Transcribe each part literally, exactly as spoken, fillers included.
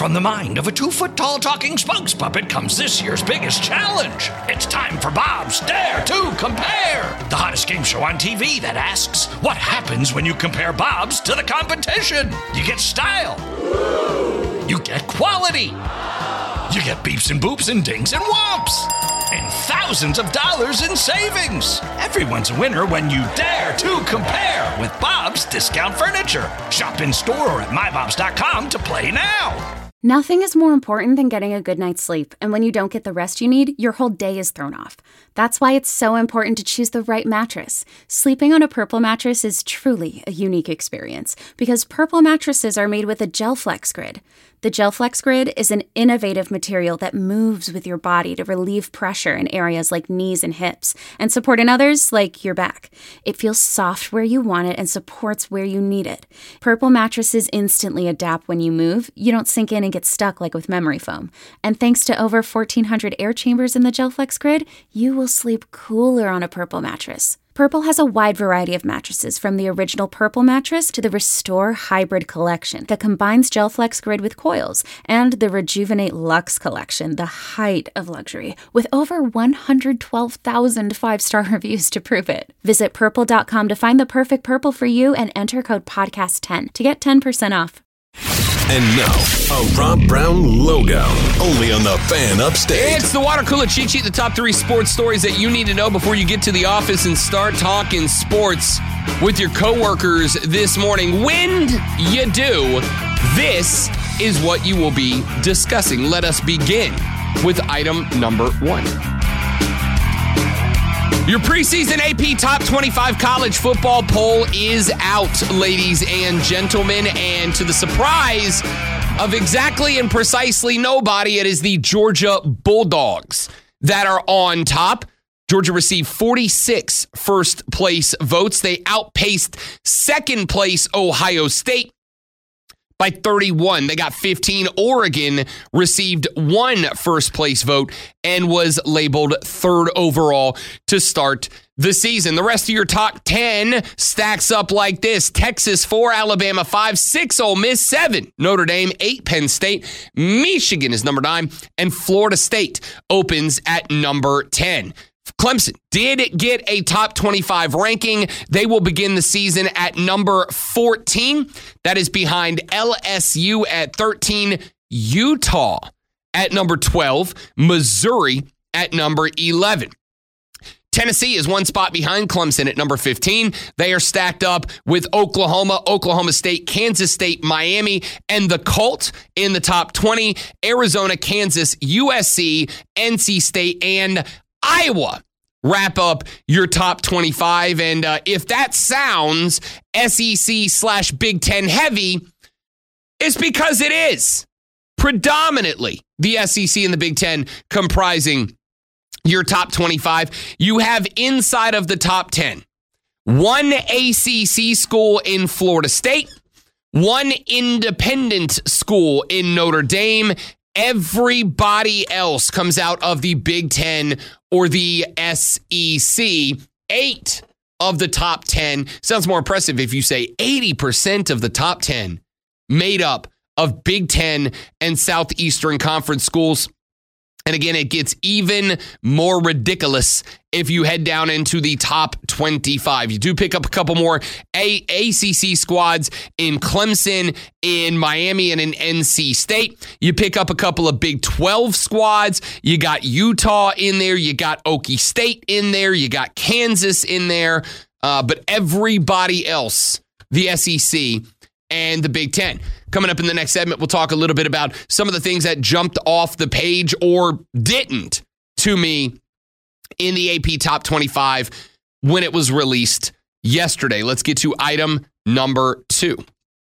from the mind of a two-foot-tall talking spokes puppet comes this year's biggest challenge. It's time for Bob's Dare to Compare, the hottest game show on T V that asks, what happens when you compare Bobs to the competition? You get style. You get quality. You get beeps and boops and dings and whomps. And thousands of dollars in savings. Everyone's a winner when you dare to compare with Bob's Discount Furniture. Shop in store or at my bobs dot com to play now. Nothing is more important than getting a good night's sleep, and when you don't get the rest you need, your whole day is thrown off. That's why it's so important to choose the right mattress. Sleeping on a Purple mattress is truly a unique experience, because Purple mattresses are made with a GelFlex Grid. The GelFlex Grid is an innovative material that moves with your body to relieve pressure in areas like knees and hips, and support in others like your back. It feels soft where you want it and supports where you need it. Purple mattresses instantly adapt when you move. You don't sink in and get stuck like with memory foam. And thanks to over fourteen hundred air chambers in the GelFlex Grid, you will sleep cooler on a Purple mattress. Purple has a wide variety of mattresses, from the original Purple mattress to the Restore Hybrid collection that combines GelFlex Grid with coils, and the Rejuvenate Luxe collection, the height of luxury, with over one hundred twelve thousand five-star reviews to prove it. Visit purple dot com to find the perfect Purple for you and enter code podcast ten to get ten percent off. And now, a Rob Brown logo, only on the Fan Upstate. It's the Water Cooler Cheat Sheet, the top three sports stories that you need to know before you get to the office and start talking sports with your coworkers this morning. When you do, this is what you will be discussing. Let us begin with item number one. Your preseason A P Top twenty-five college football poll is out, ladies and gentlemen, and to the surprise of exactly and precisely nobody, it is the Georgia Bulldogs that are on top. Georgia received forty-six first-place votes. They outpaced second-place Ohio State by thirty-one. They got fifteen. Oregon received one first-place vote and was labeled third overall to start the season. The rest of your top ten stacks up like this. Texas four, Alabama five, six, Ole Miss seven, Notre Dame eight, Penn State, Michigan is number nine, and Florida State opens at number ten. Clemson did get a top twenty-five ranking. They will begin the season at number fourteen. That is behind L S U at thirteen, Utah at number twelve, Missouri at number eleven. Tennessee is one spot behind Clemson at number fifteen. They are stacked up with Oklahoma, Oklahoma State, Kansas State, Miami, and the Colt in the top twenty. Arizona, Kansas, U S C, N C State, and Iowa wrap up your top twenty-five. And uh, if that sounds S E C slash Big Ten heavy, it's because it is. Predominantly the S E C and the Big Ten comprising your top twenty-five. You have inside of the top ten, one A C C school in Florida State, one independent school in Notre Dame. Everybody else comes out of the Big Ten or the S E C. Eight of the top ten. Sounds more impressive if you say eighty percent of the top ten made up of Big Ten and Southeastern Conference schools. And again, it gets even more ridiculous if you head down into the top twenty-five. You do pick up a couple more A- ACC squads in Clemson, in Miami, and in N C State. You pick up a couple of Big twelve squads. You got Utah in there. You got Okie State in there. You got Kansas in there. Uh, but everybody else, the S E C and the Big Ten. Coming up in the next segment, we'll talk a little bit about some of the things that jumped off the page or didn't to me in the A P Top twenty-five when it was released yesterday. Let's get to item number two.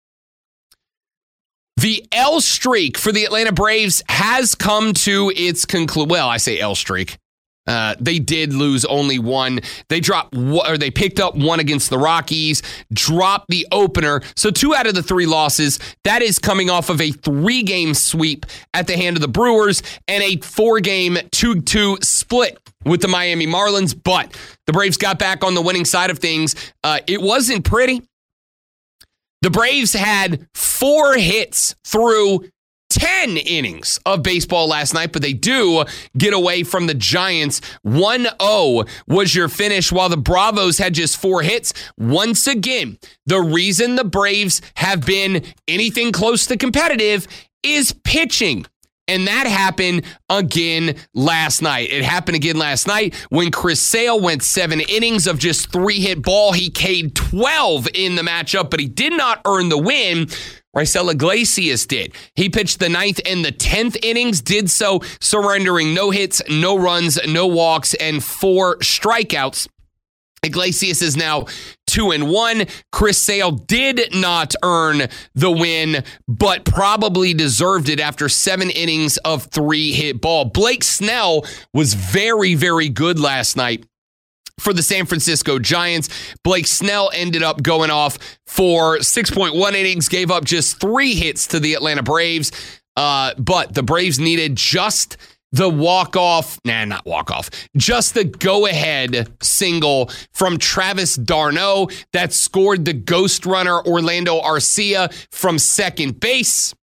The L streak for the Atlanta Braves has come to its conclusion. Well, I say L streak. Uh, they did lose only one. They dropped, or they picked up one against the Rockies, dropped the opener. So two out of the three losses. That is coming off of a three-game sweep at the hand of the Brewers and a four-game two two split with the Miami Marlins. But the Braves got back on the winning side of things. Uh, it wasn't pretty. The Braves had four hits through ten innings of baseball last night, but they do get away from the Giants. one oh was your finish, while the Bravos had just four hits. Once again, the reason the Braves have been anything close to competitive is pitching. And that happened again last night. It happened again last night when Chris Sale went seven innings of just three-hit ball. He K'd twelve in the matchup, but he did not earn the win. Raisel Iglesias did. He pitched the ninth and the tenth innings, did so surrendering no hits, no runs, no walks, and four strikeouts. Iglesias is now two and one. Chris Sale did not earn the win, but probably deserved it after seven innings of three-hit ball. Blake Snell was very, very good last night for the San Francisco Giants. Blake Snell ended up going off for six point one innings, gave up just three hits to the Atlanta Braves, uh, but the Braves needed just the walk-off, nah, not walk-off, just the go-ahead single from Travis d'Arnaud that scored the ghost runner Orlando Arcia from second base.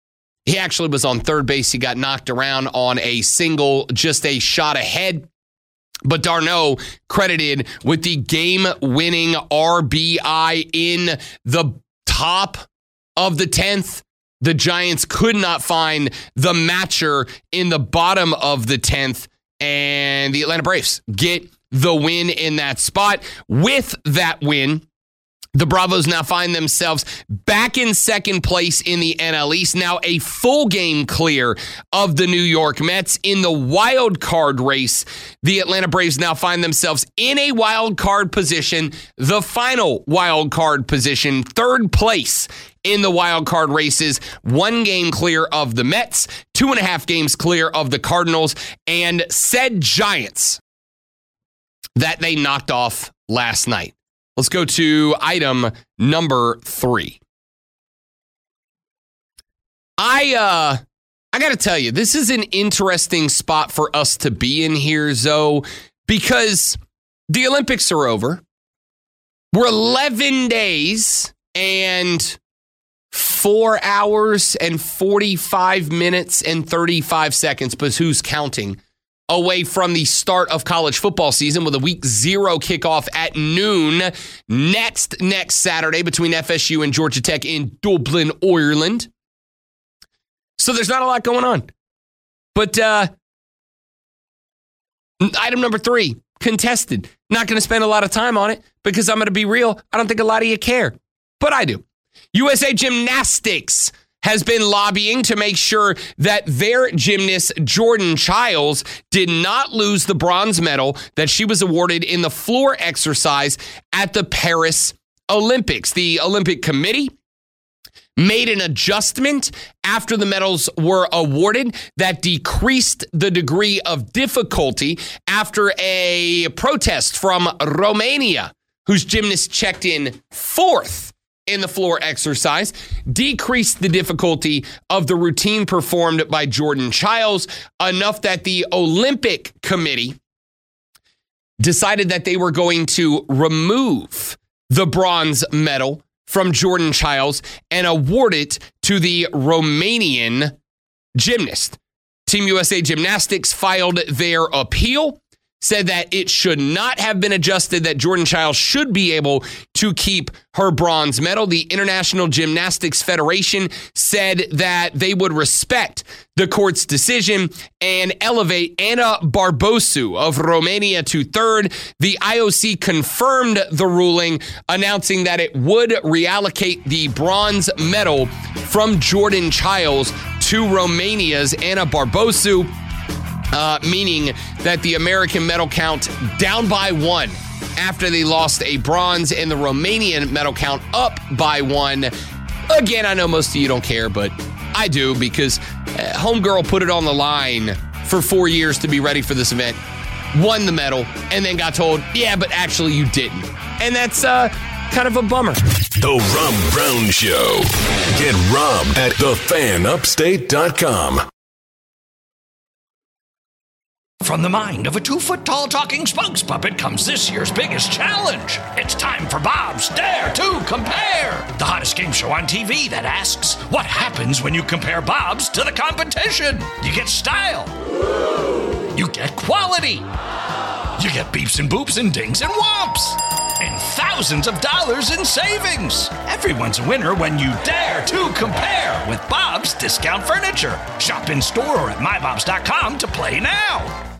He actually was on third base. He got knocked around on a single, just a shot ahead. But d'Arnaud credited with the game-winning R B I in the top of the tenth. The Giants could not find the matcher in the bottom of the tenth, and the Atlanta Braves get the win in that spot. With that win, the Bravos now find themselves back in second place in the N L East, now a full game clear of the New York Mets. In the wild card race, the Atlanta Braves now find themselves in a wild card position, the final wild card position, third place in the wild card races, one game clear of the Mets, two and a half games clear of the Cardinals, and said Giants that they knocked off last night. Let's go to item number three. I uh, I got to tell you, this is an interesting spot for us to be in here, Zoe, because the Olympics are over. We're eleven days and four hours and forty-five minutes and thirty-five seconds, but who's counting, away from the start of college football season, with a week zero kickoff at noon next next Saturday between F S U and Georgia Tech in Dublin, Ireland. So there's not a lot going on. But uh, item number three, contested. Not going to spend a lot of time on it because I'm going to be real. I don't think a lot of you care, but I do. U S A Gymnastics has been lobbying to make sure that their gymnast, Jordan Chiles, did not lose the bronze medal that she was awarded in the floor exercise at the Paris Olympics. The Olympic Committee made an adjustment after the medals were awarded that decreased the degree of difficulty after a protest from Romania, whose gymnast checked in fourth in the floor exercise, decreased the difficulty of the routine performed by Jordan Chiles enough that the Olympic Committee decided that they were going to remove the bronze medal from Jordan Chiles and award it to the Romanian gymnast. Team U S A Gymnastics filed their appeal, said that it should not have been adjusted, that Jordan Chiles should be able to keep her bronze medal. The International Gymnastics Federation said that they would respect the court's decision and elevate Ana Barbosu of Romania to third. The I O C confirmed the ruling, announcing that it would reallocate the bronze medal from Jordan Chiles to Romania's Ana Barbosu. Uh, meaning that the American medal count down by one after they lost a bronze, and the Romanian medal count up by one. Again, I know most of you don't care, but I do, because uh, homegirl put it on the line for four years to be ready for this event, won the medal, and then got told, yeah, but actually you didn't. And that's uh, kind of a bummer. The Rob Brown Show. Get robbed at the fan upstate dot com. from the mind of a two-foot-tall talking spokes puppet comes this year's biggest challenge. It's time for Bob's Dare to Compare, the hottest game show on T V that asks, what happens when you compare Bobs to the competition? You get style. You get quality. You get beeps and boops and dings and whomps. And thousands of dollars in savings. Everyone's a winner when you dare to compare with Bob's Discount Furniture. Shop in store or at my bobs dot com to play now.